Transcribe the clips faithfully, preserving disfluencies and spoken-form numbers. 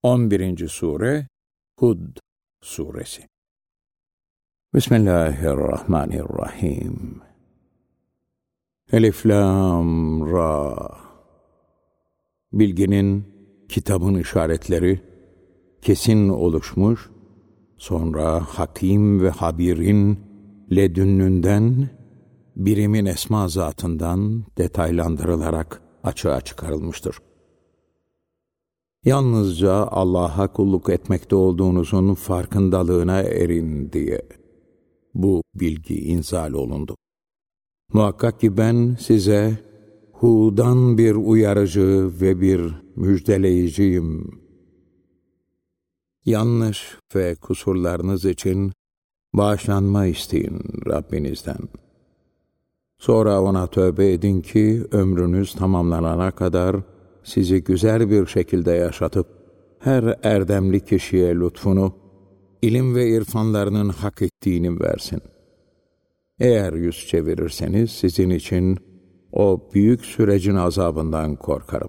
on birinci Sure Hud Suresi. Bismillahirrahmanirrahim. Elif, Lam, Ra. Bilginin, kitabın işaretleri kesin oluşmuş, sonra Hakim ve Habir'in ledünnünden, birimin esma zatından detaylandırılarak açığa çıkarılmıştır. Yalnızca Allah'a kulluk etmekte olduğunuzun farkındalığına erin diye bu bilgi inzal olundu. Muhakkak ki ben size Hud'dan bir uyarıcı ve bir müjdeleyiciyim. Yanlış ve kusurlarınız için bağışlanma isteyin Rabbinizden. Sonra ona tövbe edin ki ömrünüz tamamlanana kadar sizi güzel bir şekilde yaşatıp her erdemli kişiye lütfunu, ilim ve irfanlarının hak ettiğini versin. Eğer yüz çevirirseniz sizin için o büyük sürecin azabından korkarım.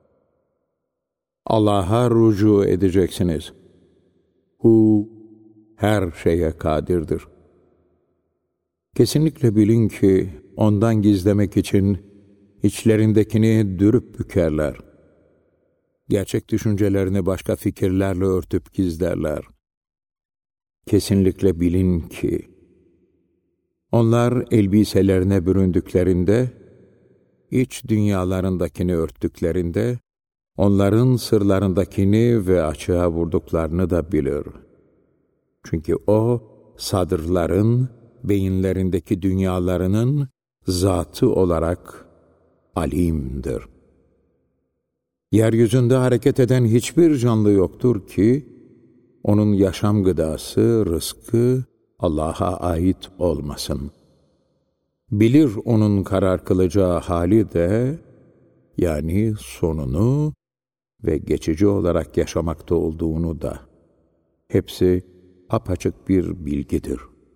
Allah'a rücu edeceksiniz. Hu her şeye kadirdir. Kesinlikle bilin ki ondan gizlemek için içlerindekini dürüp bükerler. Gerçek düşüncelerini başka fikirlerle örtüp gizlerler. Kesinlikle bilin ki onlar elbiselerine büründüklerinde, iç dünyalarındakini örttüklerinde, onların sırlarındakini ve açığa vurduklarını da bilir. Çünkü o, sadırların, beyinlerindeki dünyalarının zatı olarak alimdir. Yeryüzünde hareket eden hiçbir canlı yoktur ki, onun yaşam gıdası, rızkı Allah'a ait olmasın. Bilir onun karar kılacağı hali de, yani sonunu ve geçici olarak yaşamakta olduğunu da. Hepsi apaçık bir bilgidir.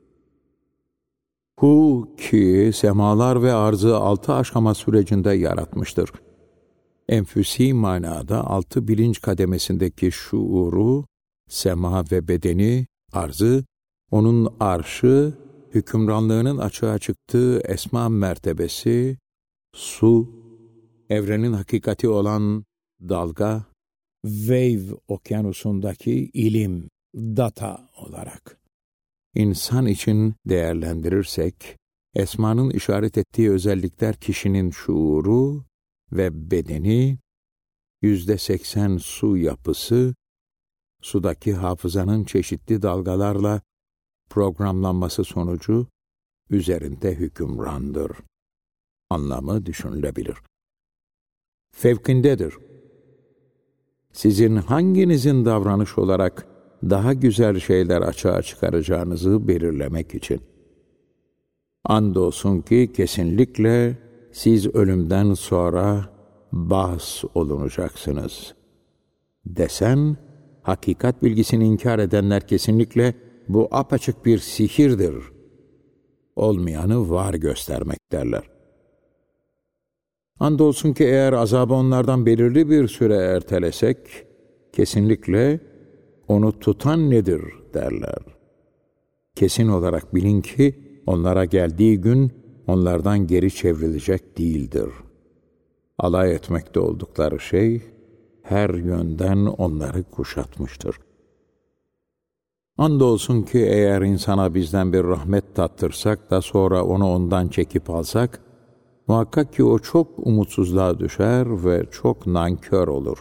Hu ki semalar ve arzı altı aşama sürecinde yaratmıştır. Enfüsi manada altı bilinç kademesindeki şuuru, sema ve bedeni, arzı, onun arşı, hükümranlığının açığa çıktığı esma mertebesi, su, evrenin hakikati olan dalga, wave okyanusundaki ilim, data olarak. İnsan için değerlendirirsek, esmanın işaret ettiği özellikler kişinin şuuru ve bedeni, yüzde seksen su yapısı, sudaki hafızanın çeşitli dalgalarla programlanması sonucu üzerinde hükümrandır. Anlamı düşünülebilir. Fevkindedir. Sizin hanginizin davranış olarak daha güzel şeyler açığa çıkaracağınızı belirlemek için. Andolsun ki kesinlikle siz ölümden sonra bahs olunacaksınız. Desen, hakikat bilgisini inkar edenler kesinlikle bu apaçık bir sihirdir. Olmayanı var göstermek derler. Andolsun ki eğer azabı onlardan belirli bir süre ertelesek, kesinlikle onu tutan nedir derler. Kesin olarak bilin ki onlara geldiği gün onlardan geri çevrilecek değildir. Alay etmekte oldukları şey her yönden onları kuşatmıştır. Andolsun ki eğer insana bizden bir rahmet tattırsak da sonra onu ondan çekip alsak, muhakkak ki o çok umutsuzluğa düşer ve çok nankör olur.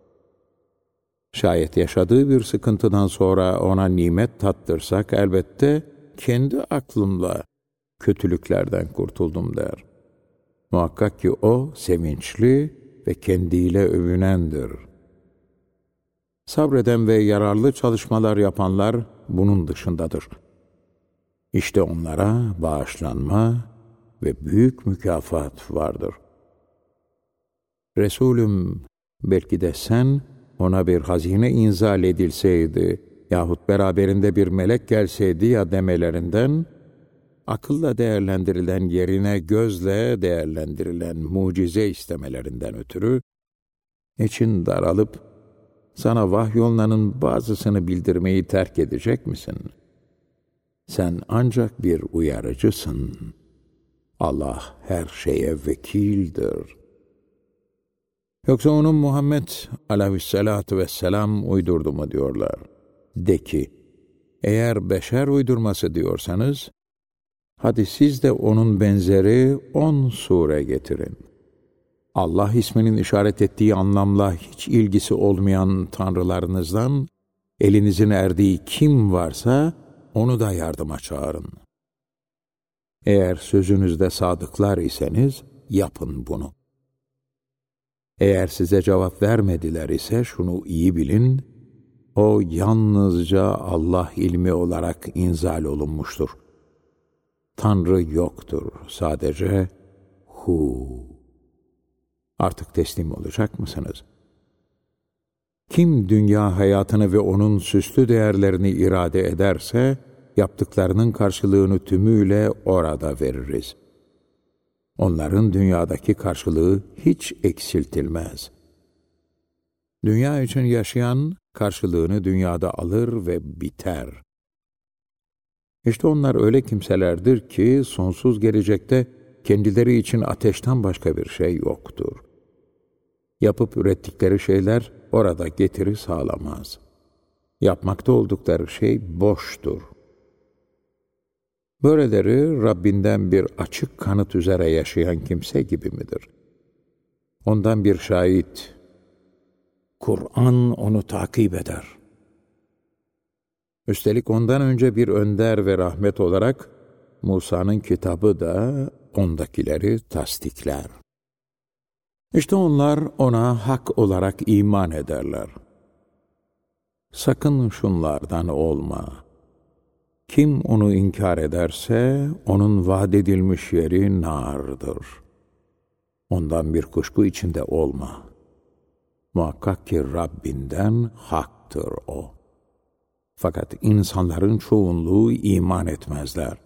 Şayet yaşadığı bir sıkıntıdan sonra ona nimet tattırsak elbette kendi aklımla kötülüklerden kurtuldum der. Muhakkak ki o sevinçli ve kendiyle övünendir. Sabreden ve yararlı çalışmalar yapanlar bunun dışındadır. İşte onlara bağışlanma ve büyük mükafat vardır. Resulüm, belki de sen ona bir hazine inzal edilseydi yahut beraberinde bir melek gelseydi ya demelerinden, akılla değerlendirilen yerine gözle değerlendirilen mucize istemelerinden ötürü, için daralıp sana vahyolunanın bazısını bildirmeyi terk edecek misin? Sen ancak bir uyarıcısın. Allah her şeye vekildir. Yoksa onun Muhammed aleyhissalatu vesselam uydurdu mu diyorlar. De ki, eğer beşer uydurması diyorsanız, hadi siz de onun benzeri on sure getirin. Allah isminin işaret ettiği anlamla hiç ilgisi olmayan tanrılarınızdan, elinizin erdiği kim varsa onu da yardıma çağırın. Eğer sözünüzde sadıklar iseniz, yapın bunu. Eğer size cevap vermediler ise şunu iyi bilin, o yalnızca Allah ilmi olarak inzal olunmuştur. Tanrı yoktur, sadece Hu. Artık teslim olacak mısınız? Kim dünya hayatını ve onun süslü değerlerini irade ederse, yaptıklarının karşılığını tümüyle orada veririz. Onların dünyadaki karşılığı hiç eksiltilmez. Dünya için yaşayan, karşılığını dünyada alır ve biter. İşte onlar öyle kimselerdir ki, sonsuz gelecekte kendileri için ateşten başka bir şey yoktur. Yapıp ürettikleri şeyler orada getiri sağlamaz. Yapmakta oldukları şey boştur. Böyleleri Rabbinden bir açık kanıt üzere yaşayan kimse gibi midir? Ondan bir şahit, Kur'an onu takip eder. Üstelik ondan önce bir önder ve rahmet olarak Musa'nın kitabı da ondakileri tasdikler. İşte onlar ona hak olarak iman ederler. Sakın şunlardan olma. Kim onu inkar ederse, onun vaat edilmiş yeri nardır. Ondan bir kuşku içinde olma. Muhakkak ki Rabbinden haktır o. Fakat insanların çoğunluğu iman etmezler.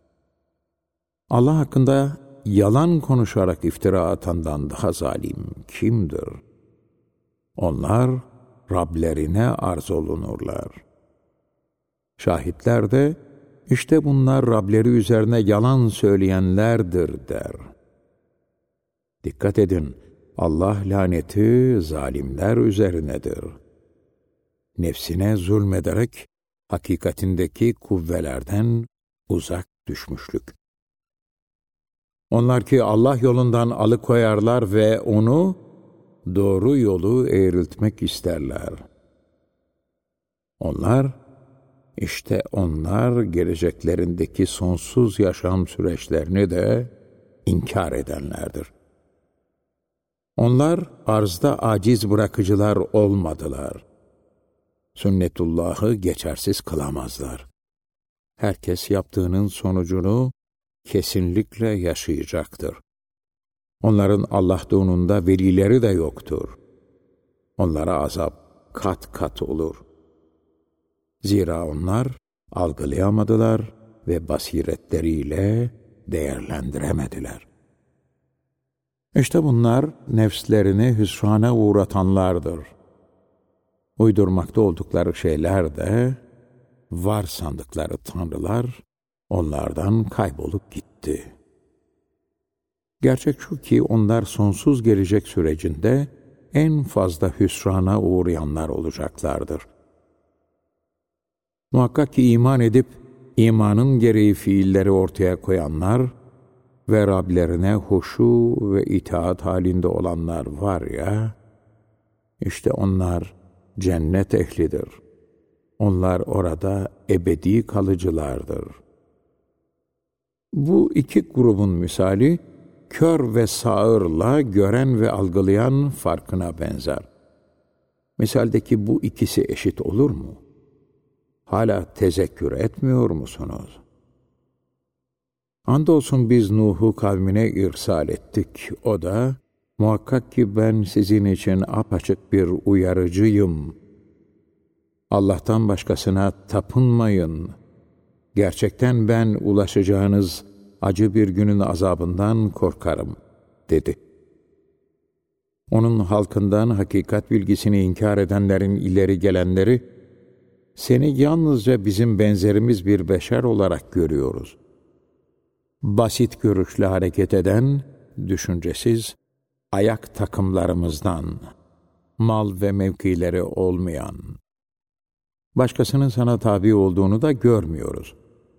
Allah hakkında yalan konuşarak iftira atandan daha zalim kimdir? Onlar Rablerine arz olunurlar. Şahitler de, işte bunlar Rableri üzerine yalan söyleyenlerdir der. Dikkat edin, Allah laneti zalimler üzerinedir. Nefsine zulmederek, hakikatindeki kuvvelerden uzak düşmüşlük. Onlar ki Allah yolundan alıkoyarlar ve onu, doğru yolu eğriltmek isterler. Onlar, İşte onlar geleceklerindeki sonsuz yaşam süreçlerini de inkar edenlerdir. Onlar arzda aciz bırakıcılar olmadılar. Sünnetullah'ı geçersiz kılamazlar. Herkes yaptığının sonucunu kesinlikle yaşayacaktır. Onların Allah doğununda velileri de yoktur. Onlara azap kat kat olur. Zira onlar algılayamadılar ve basiretleriyle değerlendiremediler. İşte bunlar nefslerini hüsrana uğratanlardır. Uydurmakta oldukları şeyler de, var sandıkları tanrılar, onlardan kaybolup gitti. Gerçek şu ki onlar sonsuz gelecek sürecinde en fazla hüsrana uğrayanlar olacaklardır. Muhakkak ki iman edip, imanın gereği fiilleri ortaya koyanlar ve Rablerine huşu ve itaat halinde olanlar var ya, işte onlar cennet ehlidir. Onlar orada ebedi kalıcılardır. Bu iki grubun misali, kör ve sağırla gören ve algılayan farkına benzer. Misaldeki bu ikisi eşit olur mu? Hala tezekkür etmiyor musunuz? Andolsun biz Nuh'u kavmine irsal ettik. O da, muhakkak ki ben sizin için apaçık bir uyarıcıyım. Allah'tan başkasına tapınmayın. Gerçekten ben ulaşacağınız acı bir günün azabından korkarım, dedi. Onun halkından hakikat bilgisini inkar edenlerin ileri gelenleri, seni yalnızca bizim benzerimiz bir beşer olarak görüyoruz. Basit görüşle hareket eden, düşüncesiz, ayak takımlarımızdan, mal ve mevkileri olmayan, başkasının sana tabi olduğunu da görmüyoruz.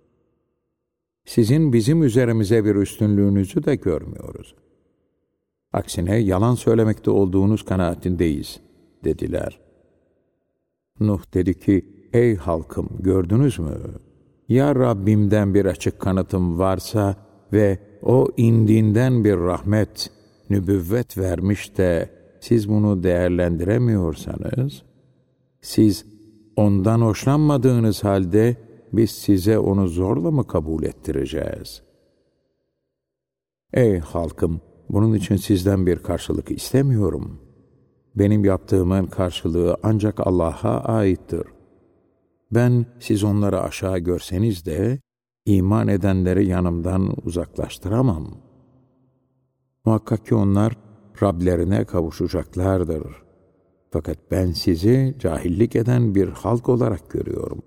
Sizin bizim üzerimize bir üstünlüğünüzü de görmüyoruz. Aksine yalan söylemekte olduğunuz kanaatindeyiz, dediler. Nuh dedi ki, ey halkım, gördünüz mü? Ya Rabbimden bir açık kanıtım varsa ve o indiğinden bir rahmet, nübüvvet vermiş de siz bunu değerlendiremiyorsanız, siz ondan hoşlanmadığınız halde biz size onu zorla mı kabul ettireceğiz? Ey halkım, bunun için sizden bir karşılık istemiyorum. Benim yaptığımın karşılığı ancak Allah'a aittir. Ben siz onları aşağı görseniz de iman edenleri yanımdan uzaklaştıramam. Muhakkak ki onlar Rablerine kavuşacaklardır. Fakat ben sizi cahillik eden bir halk olarak görüyorum.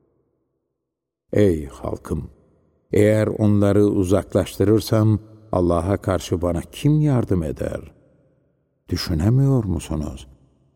Ey halkım! Eğer onları uzaklaştırırsam Allah'a karşı bana kim yardım eder? Düşünemiyor musunuz?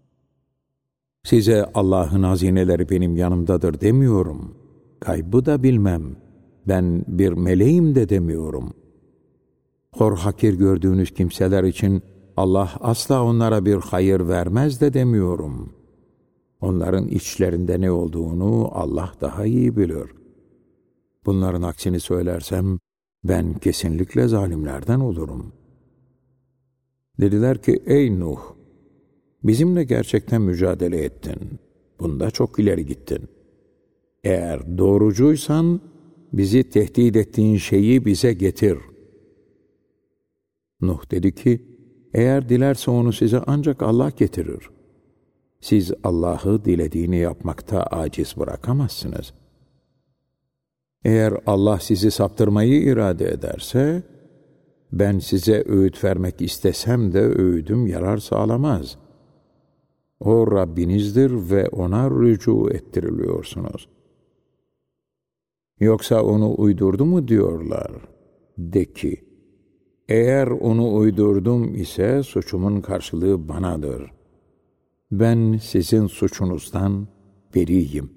Size Allah'ın hazineleri benim yanımdadır demiyorum. Gaybı da bilmem. Ben bir meleğim de demiyorum. Hor hakir gördüğünüz kimseler için Allah asla onlara bir hayır vermez de demiyorum. Onların içlerinde ne olduğunu Allah daha iyi bilir. Bunların aksini söylersem ben kesinlikle zalimlerden olurum. Dediler ki, ey Nuh! Bizimle gerçekten mücadele ettin. Bunda çok ileri gittin. Eğer doğrucuysan bizi tehdit ettiğin şeyi bize getir. Nuh dedi ki, eğer dilerse onu size ancak Allah getirir. Siz Allah'ı dilediğini yapmakta aciz bırakamazsınız. Eğer Allah sizi saptırmayı irade ederse, ben size öğüt vermek istesem de öğüdüm yarar sağlamaz. O Rabbinizdir ve ona rücu ettiriliyorsunuz. Yoksa onu uydurdu mu diyorlar? De ki, eğer onu uydurdum ise suçumun karşılığı banadır. Ben sizin suçunuzdan beriyim.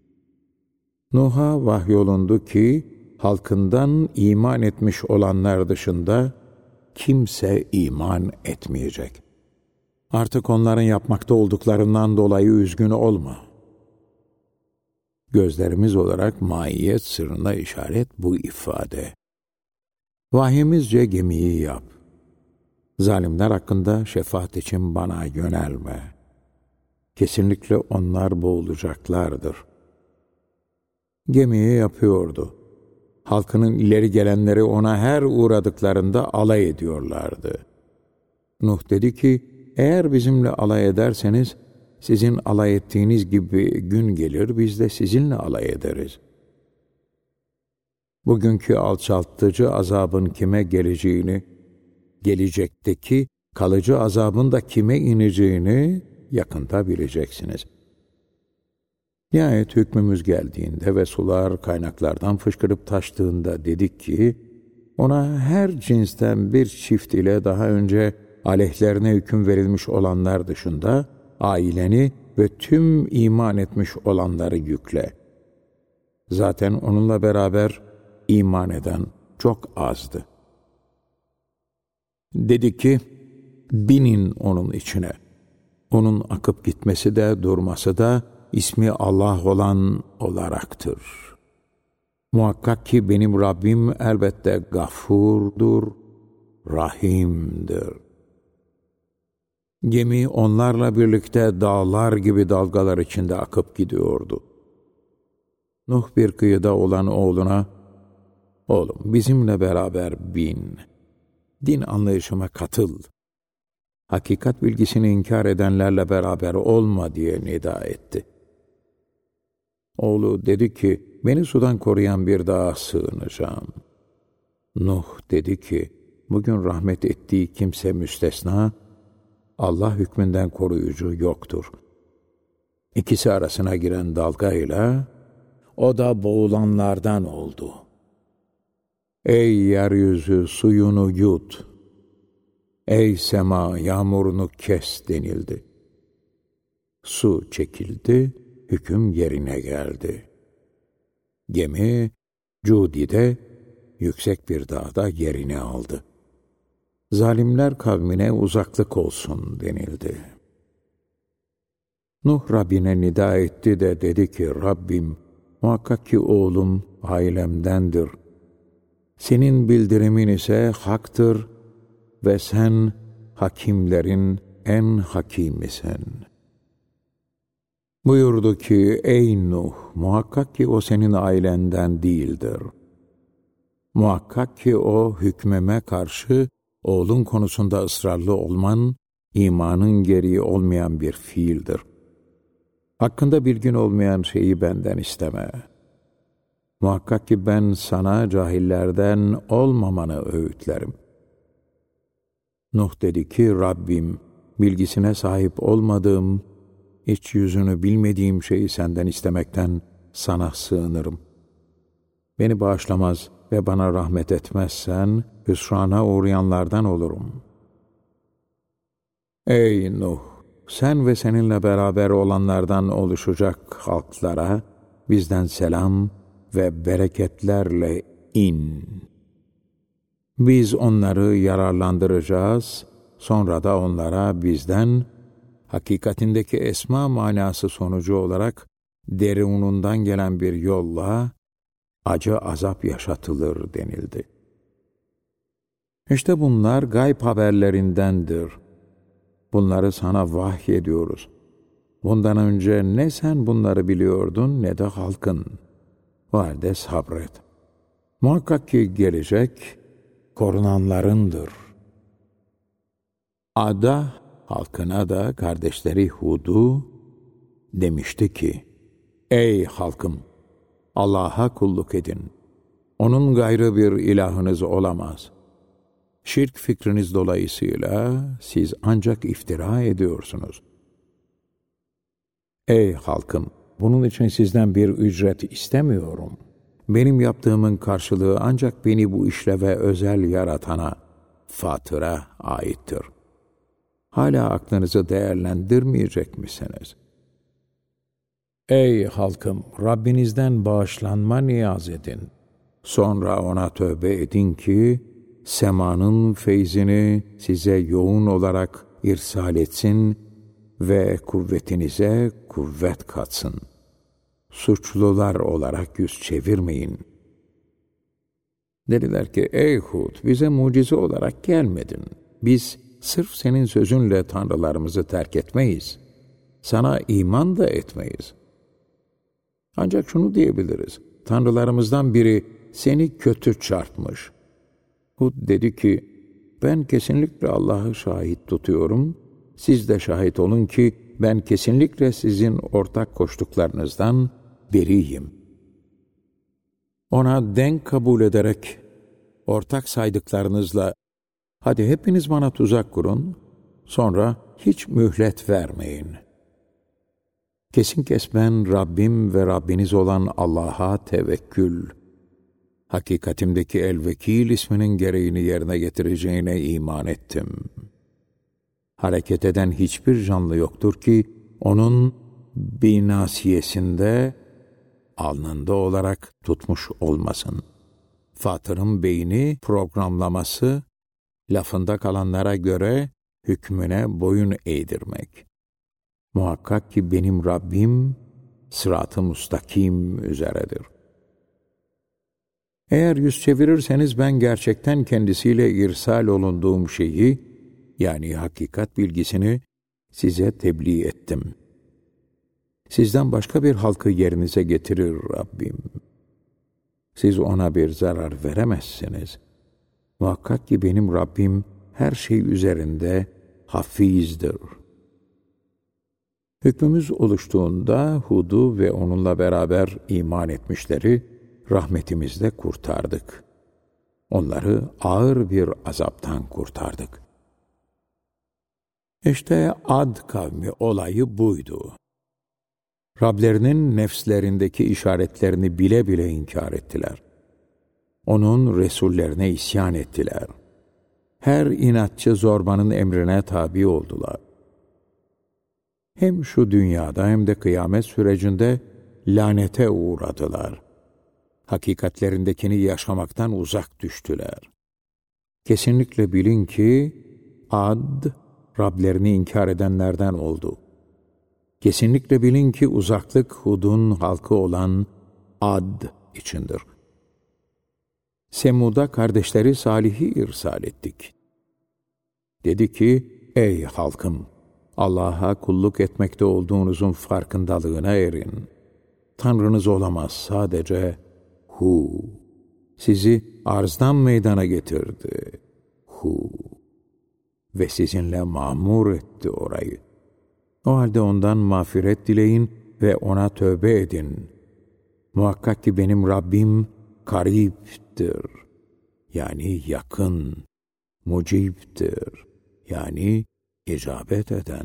Nuh'a vahyolundu ki, halkından iman etmiş olanlar dışında kimse iman etmeyecek. Artık onların yapmakta olduklarından dolayı üzgün olma. Gözlerimiz olarak maiyet sırrına işaret bu ifade. Vahyimizce gemiyi yap. Zalimler hakkında şefaat için bana yönelme. Kesinlikle onlar boğulacaklardır. Gemiyi yapıyordu. Halkının ileri gelenleri ona her uğradıklarında alay ediyorlardı. Nuh dedi ki, eğer bizimle alay ederseniz, sizin alay ettiğiniz gibi gün gelir, biz de sizinle alay ederiz. Bugünkü alçaltıcı azabın kime geleceğini, gelecekteki kalıcı azabın da kime ineceğini yakında bileceksiniz. Nihayet hükmümüz geldiğinde ve sular kaynaklardan fışkırıp taştığında dedik ki, ona her cinsten bir çift ile daha önce aleyhlerine hüküm verilmiş olanlar dışında, aileni ve tüm iman etmiş olanları yükle. Zaten onunla beraber iman eden çok azdı. Dedi ki, binin onun içine. Onun akıp gitmesi de durması da ismi Allah olan olaraktır. Muhakkak ki benim Rabbim elbette gafurdur, rahimdir. Gemi onlarla birlikte dağlar gibi dalgalar içinde akıp gidiyordu. Nuh bir kıyıda olan oğluna, oğlum bizimle beraber bin, din anlayışıma katıl, hakikat bilgisini inkar edenlerle beraber olma diye nida etti. Oğlu dedi ki, beni sudan koruyan bir dağa sığınacağım. Nuh dedi ki, bugün rahmet ettiği kimse müstesna, Allah hükmünden koruyucu yoktur. İkisi arasına giren dalgayla, o da boğulanlardan oldu. Ey yeryüzü suyunu yut, ey sema yağmurunu kes denildi. Su çekildi, hüküm yerine geldi. Gemi, Cudi'de, yüksek bir dağda yerini aldı. Zalimler kavmine uzaklık olsun denildi. Nuh Rabbine nida etti de dedi ki, Rabbim, muhakkak ki oğlum ailemdendir. Senin bildirimin ise haktır ve sen hakimlerin en hakimisin. Buyurdu ki, ey Nuh, muhakkak ki o senin ailenden değildir. Muhakkak ki o hükmeme karşı oğlun konusunda ısrarlı olman, imanın gereği olmayan bir fiildir. Hakkında bilgin olmayan şeyi benden isteme. Muhakkak ki ben sana cahillerden olmamanı öğütlerim. Nuh dedi ki, Rabbim, bilgisine sahip olmadığım, iç yüzünü bilmediğim şeyi senden istemekten sana sığınırım. Beni bağışlamaz ve bana rahmet etmezsen, hüsrana uğrayanlardan olurum. Ey Nuh! Sen ve seninle beraber olanlardan oluşacak halklara bizden selam ve bereketlerle in. Biz onları yararlandıracağız, sonra da onlara bizden, hakikatindeki esma manası sonucu olarak derunundan gelen bir yolla acı azap yaşatılır denildi. İşte bunlar gayb haberlerindendir. Bunları sana vahyediyoruz. Bundan önce ne sen bunları biliyordun ne de halkın. O halde sabret. Muhakkak ki gelecek korunanlarındır. Ad'a, halkına da kardeşleri Hud'u demişti ki, ey halkım! Allah'a kulluk edin. Onun gayrı bir ilahınız olamaz. Şirk fikriniz dolayısıyla siz ancak iftira ediyorsunuz. Ey halkım! Bunun için sizden bir ücret istemiyorum. Benim yaptığımın karşılığı ancak beni bu işleve özel yaratana, Fatır'a aittir. Hala aklınızı değerlendirmeyecek misiniz? Ey halkım! Rabbinizden bağışlanma niyaz edin. Sonra ona tövbe edin ki, semanın feyzini size yoğun olarak irsal etsin ve kuvvetinize kuvvet katsın. Suçlular olarak yüz çevirmeyin. Dediler ki, ey Hud, bize mucize olarak gelmedin. Biz sırf senin sözünle tanrılarımızı terk etmeyiz. Sana iman da etmeyiz. Ancak şunu diyebiliriz, tanrılarımızdan biri seni kötü çarpmış. Hud dedi ki, ben kesinlikle Allah'ı şahit tutuyorum, siz de şahit olun ki ben kesinlikle sizin ortak koştuklarınızdan beriyim. Ona denk kabul ederek, ortak saydıklarınızla, hadi hepiniz bana tuzak kurun, sonra hiç mühlet vermeyin. Kesin kes ben Rabbim ve Rabbiniz olan Allah'a tevekkül, hakikatimdeki El-Vekil isminin gereğini yerine getireceğine iman ettim. Hareket eden hiçbir canlı yoktur ki, onun binasiyesinde, alnında olarak tutmuş olmasın. Fatır'ın beyni programlaması, lafında kalanlara göre hükmüne boyun eğdirmek. Muhakkak ki benim Rabbim, sırat-ı mustakim üzeredir. Eğer yüz çevirirseniz ben gerçekten kendisiyle irsal olunduğum şeyi, yani hakikat bilgisini size tebliğ ettim. Sizden başka bir halkı yerinize getirir Rabbim. Siz ona bir zarar veremezsiniz. Muhakkak ki benim Rabbim her şey üzerinde hafizdir. Hükmümüz oluştuğunda Hud'u ve onunla beraber iman etmişleri rahmetimizle kurtardık. Onları ağır bir azaptan kurtardık. İşte Ad kavmi olayı buydu. Rablerinin nefslerindeki işaretlerini bile bile inkar ettiler. Onun Resullerine isyan ettiler. Her inatçı zorbanın emrine tabi oldular. Hem şu dünyada hem de kıyamet sürecinde lanete uğradılar. Hakikatlerindekini yaşamaktan uzak düştüler. Kesinlikle bilin ki Ad, Rablerini inkar edenlerden oldu. Kesinlikle bilin ki uzaklık Hud'un halkı olan Ad içindir. Semud'a kardeşleri Salih'i irsal ettik. Dedi ki, ey halkım! Allah'a kulluk etmekte olduğunuzun farkındalığına erin. Tanrınız olamaz sadece Hu. Sizi arzdan meydana getirdi. Hu. Ve sizinle mamur etti orayı. O halde ondan mağfiret dileyin ve ona tövbe edin. Muhakkak ki benim Rabbim kariptir. Yani yakın. Mucibtir. Yani icabet eden.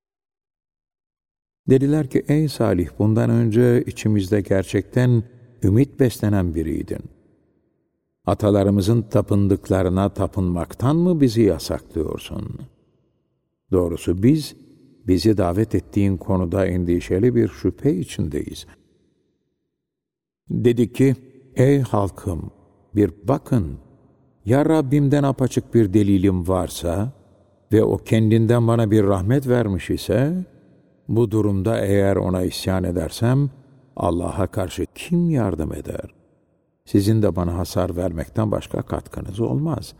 Dediler ki, ey Salih, bundan önce içimizde gerçekten ümit beslenen biriydin. Atalarımızın tapındıklarına tapınmaktan mı bizi yasaklıyorsun? Doğrusu biz, bizi davet ettiğin konuda endişeli bir şüphe içindeyiz. Dedi ki, ey halkım, bir bakın, ya Rabbimden apaçık bir delilim varsa ve o kendinden bana bir rahmet vermiş ise, bu durumda eğer ona isyan edersem, Allah'a karşı kim yardım eder? Sizin de bana hasar vermekten başka katkınız olmaz.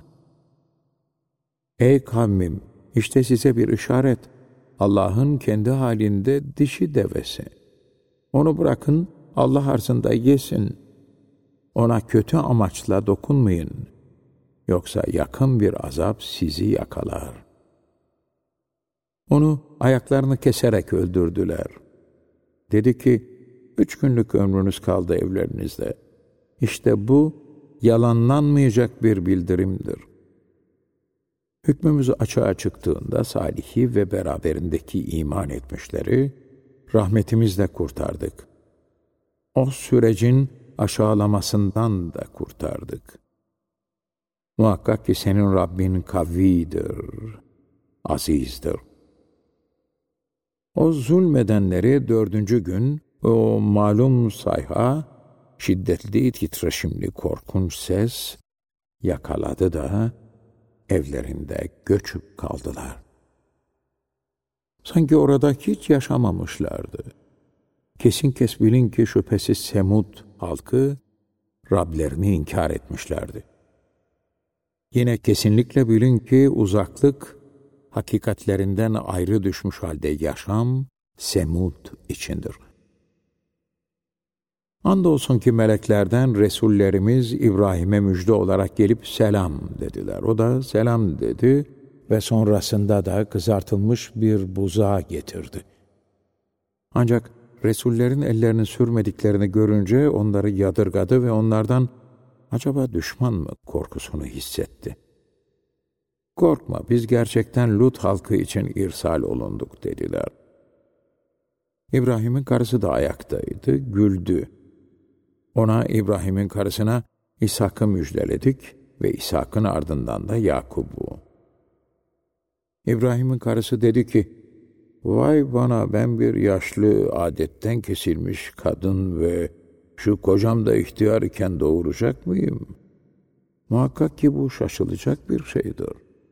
Ey kavmim, işte size bir işaret. Allah'ın kendi halinde dişi devesi. Onu bırakın, Allah arzında yesin. Ona kötü amaçla dokunmayın. Yoksa yakın bir azap sizi yakalar. Onu ayaklarını keserek öldürdüler. Dedi ki, üç günlük ömrünüz kaldı evlerinizde. İşte bu, yalanlanmayacak bir bildirimdir. Hükmümüz açığa çıktığında Salih'i ve beraberindeki iman etmişleri, rahmetimizle kurtardık. O sürecin aşağılamasından da kurtardık. Muhakkak ki senin Rabbin kavvidir, azizdir. O zulmedenleri dördüncü gün, o malum sayha, şiddetli, titreşimli, korkunç ses yakaladı da evlerinde göçüp kaldılar. Sanki orada hiç yaşamamışlardı. Kesin kes bilin ki şüphesiz Semud halkı Rablerini inkar etmişlerdi. Yine kesinlikle bilin ki uzaklık, hakikatlerinden ayrı düşmüş halde yaşam, Semud içindir. Andolsun ki meleklerden Resullerimiz İbrahim'e müjde olarak gelip selam dediler. O da selam dedi ve sonrasında da kızartılmış bir buzağı getirdi. Ancak Resullerin ellerini sürmediklerini görünce onları yadırgadı ve onlardan acaba düşman mı korkusunu hissetti. Korkma, biz gerçekten Lut halkı için irsal olunduk dediler. İbrahim'in karısı da ayaktaydı, güldü. Ona, İbrahim'in karısına İshak'ı müjdeledik ve İshak'ın ardından da Yakub'u. İbrahim'in karısı dedi ki, vay bana, ben bir yaşlı, adetten kesilmiş kadın ve şu kocam da ihtiyar iken doğuracak mıyım? Muhakkak ki bu şaşılacak bir şeydir.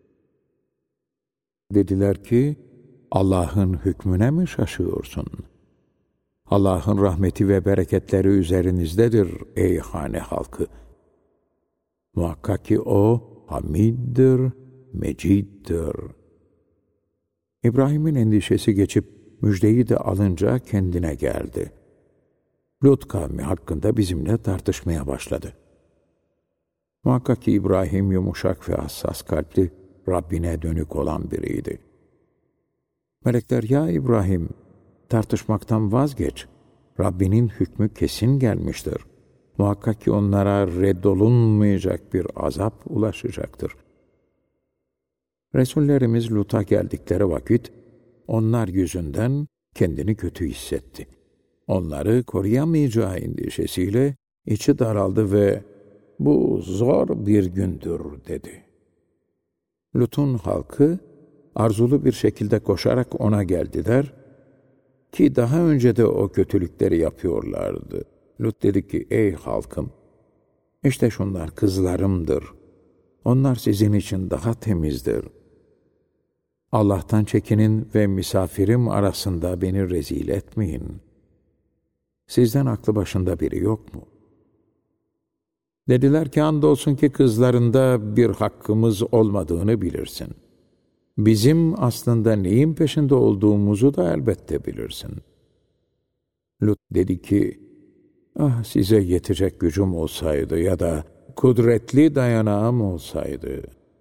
Dediler ki, Allah'ın hükmüne mi şaşıyorsun? Allah'ın rahmeti ve bereketleri üzerinizdedir ey hane halkı. Muhakkak ki o hamiddir, meciddir. İbrahim'in endişesi geçip müjdeyi de alınca kendine geldi. Lut kavmi hakkında bizimle tartışmaya başladı. Muhakkak ki İbrahim yumuşak ve hassas kalpli, Rabbine dönük olan biriydi. Melekler, ya İbrahim, tartışmaktan vazgeç. Rabbinin hükmü kesin gelmiştir. Muhakkak ki onlara reddolunmayacak bir azap ulaşacaktır. Resullerimiz Lut'a geldikleri vakit, onlar yüzünden kendini kötü hissetti. Onları koruyamayacağı endişesiyle içi daraldı ve "Bu zor bir gündür" dedi. Lut'un halkı arzulu bir şekilde koşarak ona geldiler ki daha önce de o kötülükleri yapıyorlardı. Lut dedi ki, "Ey halkım, işte şunlar kızlarımdır. Onlar sizin için daha temizdir. Allah'tan çekinin ve misafirim arasında beni rezil etmeyin. Sizden aklı başında biri yok mu?" Dediler ki, "Andolsun ki kızlarında bir hakkımız olmadığını bilirsin. Bizim aslında neyin peşinde olduğumuzu da elbette bilirsin." Lut dedi ki, "Ah size yetecek gücüm olsaydı ya da kudretli dayanağım olsaydı."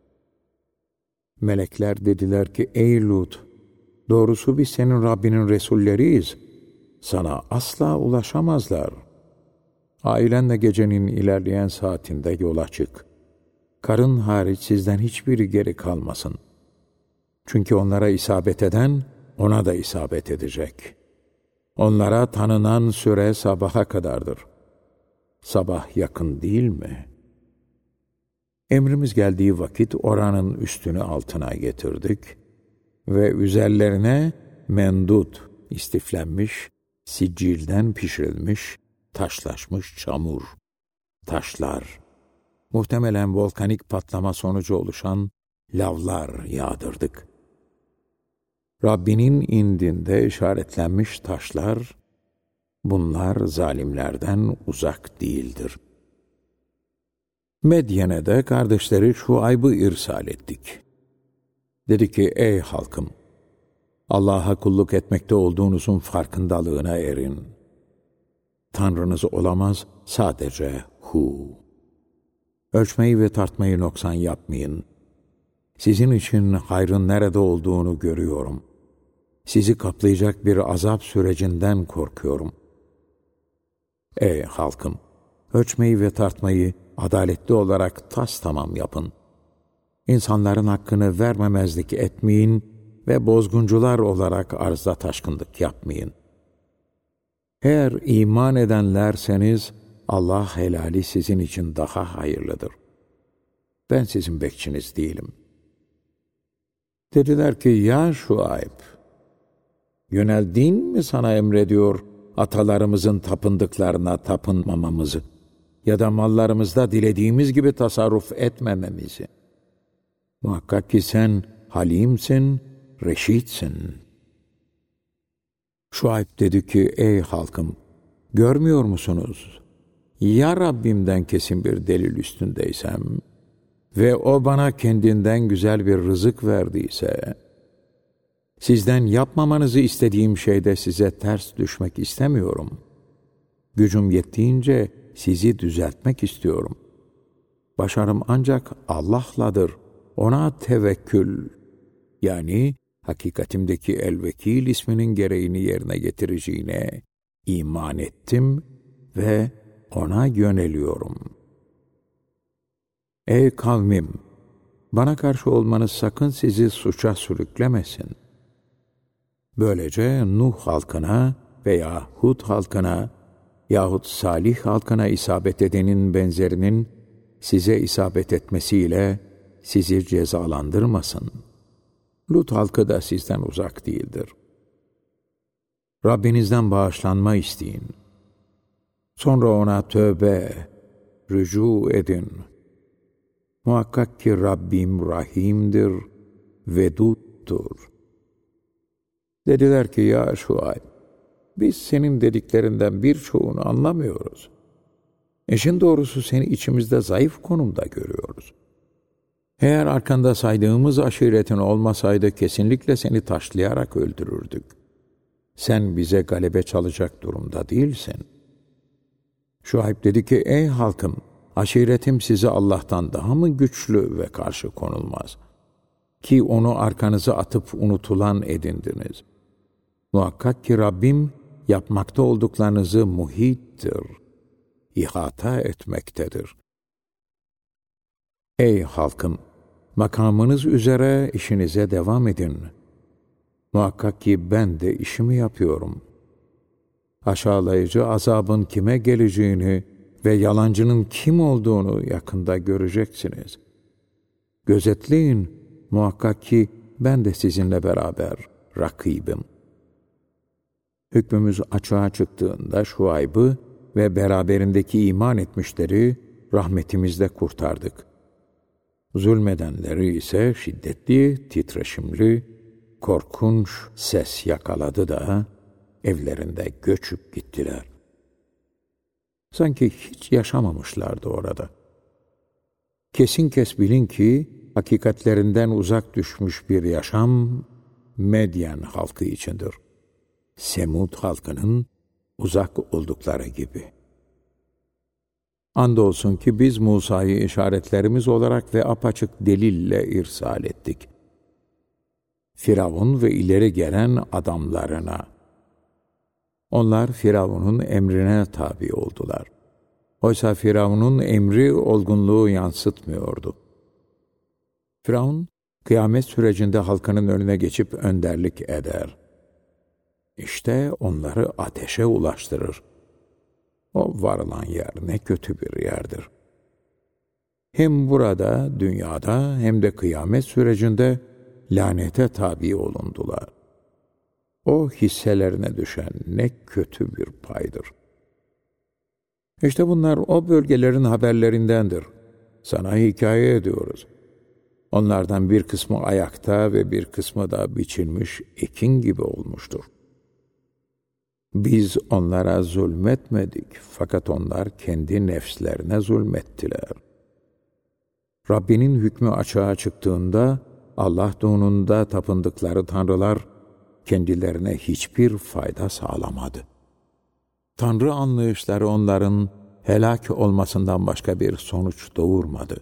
Melekler dediler ki, "Ey Lut, doğrusu biz senin Rabbinin Resulleriyiz. Sana asla ulaşamazlar. Ailenle gecenin ilerleyen saatinde yola çık. Karın hariç sizden hiçbiri geri kalmasın. Çünkü onlara isabet eden, ona da isabet edecek. Onlara tanınan süre sabaha kadardır. Sabah yakın değil mi?" Emrimiz geldiği vakit oranın üstünü altına getirdik ve üzerlerine mendut, istiflenmiş, sicilden pişirilmiş, taşlaşmış çamur, taşlar, muhtemelen volkanik patlama sonucu oluşan lavlar yağdırdık. Rabbinin indinde işaretlenmiş taşlar, bunlar zalimlerden uzak değildir. Medyen'e de kardeşleri Şuayb'ı irsal ettik. Dedi ki, "Ey halkım, Allah'a kulluk etmekte olduğunuzun farkındalığına erin. Tanrınız olamaz sadece Hu. Ölçmeyi ve tartmayı noksan yapmayın. Sizin için hayrın nerede olduğunu görüyorum. Sizi kaplayacak bir azap sürecinden korkuyorum. Ey halkım, ölçmeyi ve tartmayı adaletli olarak tastamam yapın. İnsanların hakkını vermemezlik etmeyin ve bozguncular olarak arzda taşkınlık yapmayın. Eğer iman edenlerseniz Allah helali sizin için daha hayırlıdır. Ben sizin bekçiniz değilim." Dediler ki, "Ya Şuayb, yöneldiğin mi sana emrediyor atalarımızın tapındıklarına tapınmamamızı ya da mallarımızda dilediğimiz gibi tasarruf etmememizi? Muhakkak ki sen halimsin, reşitsin." Şuayb dedi ki, "Ey halkım, görmüyor musunuz? Ya Rabbimden kesin bir delil üstündeysem ve O bana kendinden güzel bir rızık verdiyse, sizden yapmamanızı istediğim şeyde size ters düşmek istemiyorum. Gücüm yettiğince sizi düzeltmek istiyorum. Başarım ancak Allah'ladır. Ona tevekkül, yani hakikatimdeki el-vekil isminin gereğini yerine getireceğine iman ettim ve ona yöneliyorum. Ey kavmim, bana karşı olmanız sakın sizi suça sürüklemesin." Böylece Nuh halkına veya Hud halkına yahut Salih halkına isabet edenin benzerinin size isabet etmesiyle sizi cezalandırmasın. Lut halkı da sizden uzak değildir. Rabbinizden bağışlanma isteyin. Sonra ona tövbe, rücu edin. Muhakkak ki Rabbim rahimdir, veduttur. Dediler ki, "Ya Şuayb, biz senin dediklerinden birçoğunu anlamıyoruz. İşin doğrusu seni içimizde zayıf konumda görüyoruz. Eğer arkanda saydığımız aşiretin olmasaydı kesinlikle seni taşlayarak öldürürdük. Sen bize galebe çalacak durumda değilsin." Şuayb dedi ki, "Ey halkım, aşiretim sizi Allah'tan daha mı güçlü ve karşı konulmaz? Ki onu arkanıza atıp unutulan edindiniz. Muhakkak ki Rabbim yapmakta olduklarınızı muhittir, ihata etmektedir." Ey halkım, Makamınız üzere işinize devam edin. Muhakkak ki ben de işimi yapıyorum. Aşağılayıcı azabın kime geleceğini ve yalancının kim olduğunu yakında göreceksiniz. Gözetleyin, muhakkak ki ben de sizinle beraber rakibim. Hükmümüz açığa çıktığında Şuayb'ı ve beraberindeki iman etmişleri rahmetimizle kurtardık. Zulmedenleri ise şiddetli, titreşimli, korkunç ses yakaladı da evlerinde göçüp gittiler. Sanki hiç yaşamamışlardı orada. Kesin kes bilin ki hakikatlerinden uzak düşmüş bir yaşam Medyen halkı içindir. Semud halkının uzak oldukları gibi. Andolsun ki biz Musa'yı işaretlerimiz olarak ve apaçık delille irsal ettik. Firavun ve ileri gelen adamlarına. Onlar Firavun'un emrine tabi oldular. Oysa Firavun'un emri olgunluğu yansıtmıyordu. Firavun, kıyamet sürecinde halkının önüne geçip önderlik eder. İşte onları ateşe ulaştırır. O varılan yer ne kötü bir yerdir. Hem burada, dünyada hem de kıyamet sürecinde lanete tabi olundular. O hisselerine düşen ne kötü bir paydır. İşte bunlar o bölgelerin haberlerindendir. Sana hikaye ediyoruz. Onlardan bir kısmı ayakta ve bir kısmı da biçilmiş ekin gibi olmuştur. Biz onlara zulmetmedik, fakat onlar kendi nefslerine zulmettiler. Rabbinin hükmü açığa çıktığında, Allah doğununda tapındıkları tanrılar, kendilerine hiçbir fayda sağlamadı. Tanrı anlayışları onların helak olmasından başka bir sonuç doğurmadı.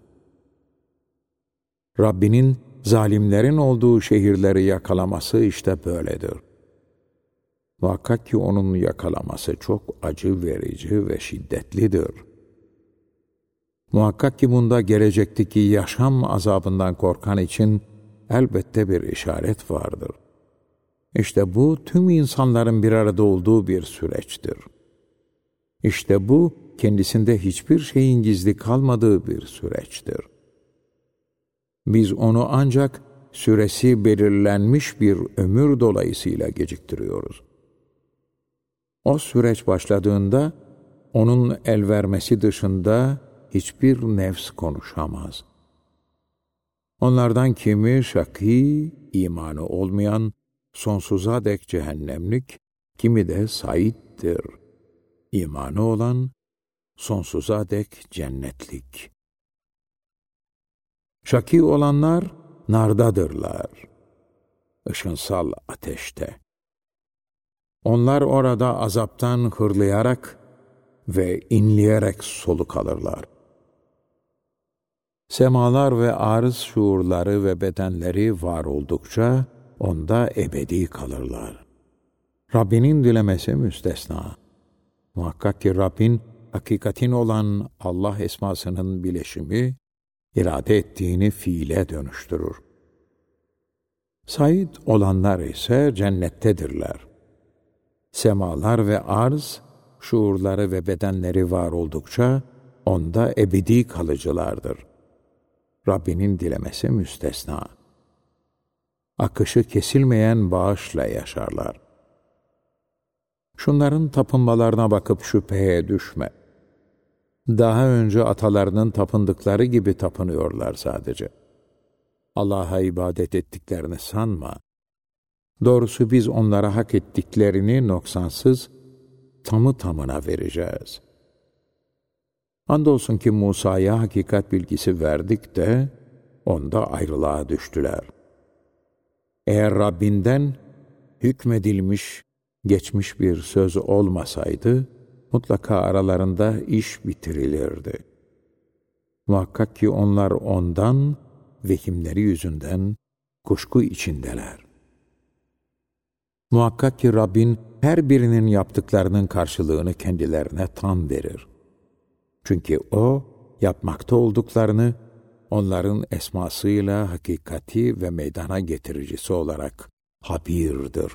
Rabbinin zalimlerin olduğu şehirleri yakalaması işte böyledir. Muhakkak ki onun yakalaması çok acı verici ve şiddetlidir. Muhakkak ki bunda gelecekteki yaşam azabından korkan için elbette bir işaret vardır. İşte bu tüm insanların bir arada olduğu bir süreçtir. İşte bu kendisinde hiçbir şeyin gizli kalmadığı bir süreçtir. Biz onu ancak süresi belirlenmiş bir ömür dolayısıyla geciktiriyoruz. O süreç başladığında onun el vermesi dışında hiçbir nefs konuşamaz. Onlardan kimi şakî, imanı olmayan, sonsuza dek cehennemlik, kimi de saittir. İmanı olan, sonsuza dek cennetlik. Şakî olanlar nardadırlar, ışınsal ateşte. Onlar orada azaptan hırlayarak ve inleyerek soluk alırlar. Semalar ve arız şuurları ve bedenleri var oldukça onda ebedi kalırlar. Rabbinin dilemesi müstesna. Muhakkak ki Rabbin hakikatin olan Allah esmasının bileşimi, irade ettiğini fiile dönüştürür. Said olanlar ise cennettedirler. Semalar ve arz, şuurları ve bedenleri var oldukça onda ebedi kalıcılardır. Rabbinin dilemesi müstesna. Akışı kesilmeyen bağışla yaşarlar. Şunların tapınmalarına bakıp şüpheye düşme. Daha önce atalarının tapındıkları gibi tapınıyorlar sadece. Allah'a ibadet ettiklerini sanma. Doğrusu biz onlara hak ettiklerini noksansız, tamı tamına vereceğiz. Andolsun ki Musa'ya hakikat bilgisi verdik de, onda ayrılığa düştüler. Eğer Rabbinden hükmedilmiş, geçmiş bir söz olmasaydı, mutlaka aralarında iş bitirilirdi. Muhakkak ki onlar ondan, vehimleri yüzünden kuşku içindeler. Muhakkak ki Rabbin her birinin yaptıklarının karşılığını kendilerine tam verir. Çünkü O, yapmakta olduklarını onların esmasıyla hakikati ve meydana getiricisi olarak habirdir.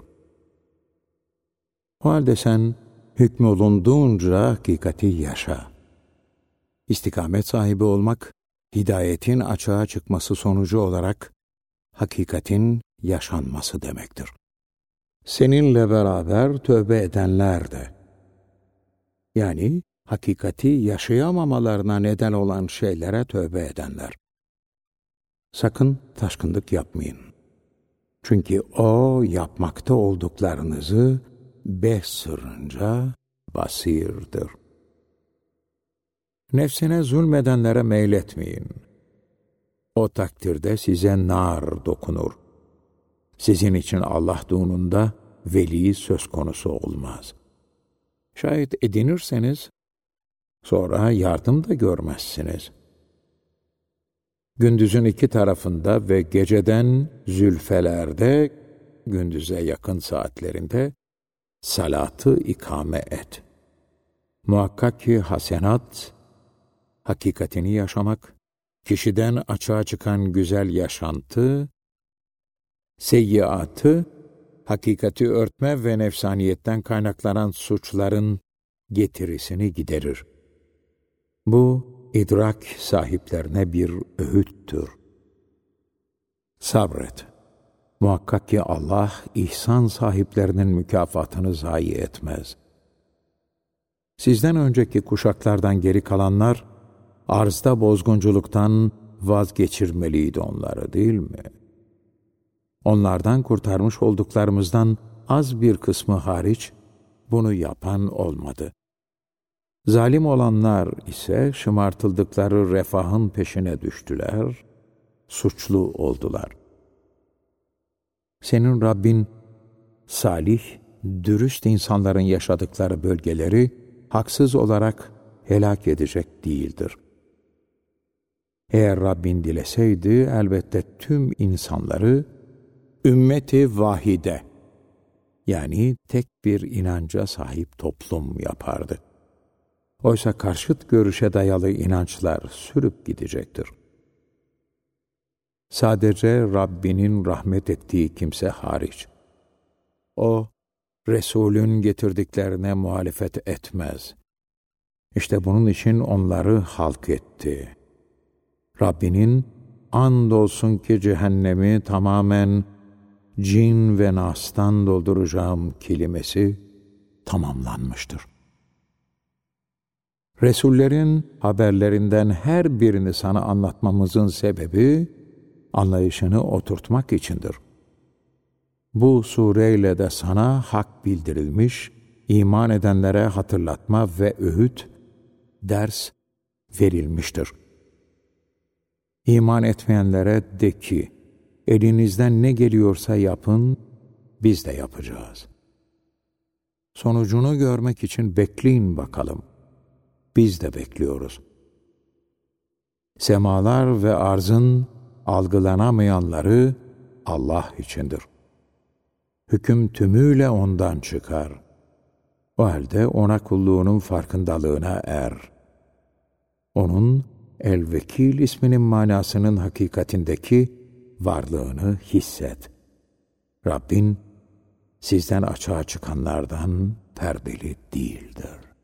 O halde sen hükmolunduğunca hakikati yaşa. İstikamet sahibi olmak, hidayetin açığa çıkması sonucu olarak hakikatin yaşanması demektir. Seninle beraber tövbe edenler de, yani hakikati yaşayamamalarına neden olan şeylere tövbe edenler. Sakın taşkınlık yapmayın. Çünkü o yapmakta olduklarınızı beş sırrınca basirdir. Nefsine zulmedenlere meyletmeyin. O takdirde size nar dokunur. Sizin için Allahduğununda veli söz konusu olmaz. Şayet edinirseniz, sonra yardım da görmezsiniz. Gündüzün iki tarafında ve geceden zülfelerde, gündüze yakın saatlerinde, salatı ikame et. Muhakkak ki hasenat, hakikatini yaşamak, kişiden açığa çıkan güzel yaşantı, seyyiatı, hakikati örtme ve nefsaniyetten kaynaklanan suçların getirisini giderir. Bu, idrak sahiplerine bir öğüttür. Sabret. Muhakkak ki Allah, ihsan sahiplerinin mükafatını zayi etmez. Sizden önceki kuşaklardan geri kalanlar, arzda bozgunculuktan vazgeçirmeliydi onları, değil mi? Onlardan kurtarmış olduklarımızdan az bir kısmı hariç, bunu yapan olmadı. Zalim olanlar ise şımartıldıkları refahın peşine düştüler, suçlu oldular. Senin Rabbin, salih, dürüst insanların yaşadıkları bölgeleri haksız olarak helak edecek değildir. Eğer Rabbin dileseydi elbette tüm insanları ümmeti vahide, yani tek bir inanca sahip toplum yapardı. Oysa karşıt görüşe dayalı inançlar sürüp gidecektir. Sadece Rabbinin rahmet ettiği kimse hariç. O, Resulün getirdiklerine muhalefet etmez. İşte bunun için onları halk etti. Rabbinin, andolsun ki cehennemi tamamen cin ve nastan dolduracağım kelimesi tamamlanmıştır. Resullerin haberlerinden her birini sana anlatmamızın sebebi, anlayışını oturtmak içindir. Bu sureyle de sana hak bildirilmiş, iman edenlere hatırlatma ve öğüt, ders verilmiştir. İman etmeyenlere de ki, elinizden ne geliyorsa yapın, biz de yapacağız. Sonucunu görmek için bekleyin bakalım. Biz de bekliyoruz. Semalar ve arzın algılanamayanları Allah içindir. Hüküm tümüyle ondan çıkar. O halde ona kulluğunun farkındalığına er. Onun El-Vekil isminin manasının hakikatindeki varlığını hisset. Rabbin sizden açığa çıkanlardan perdeli değildir.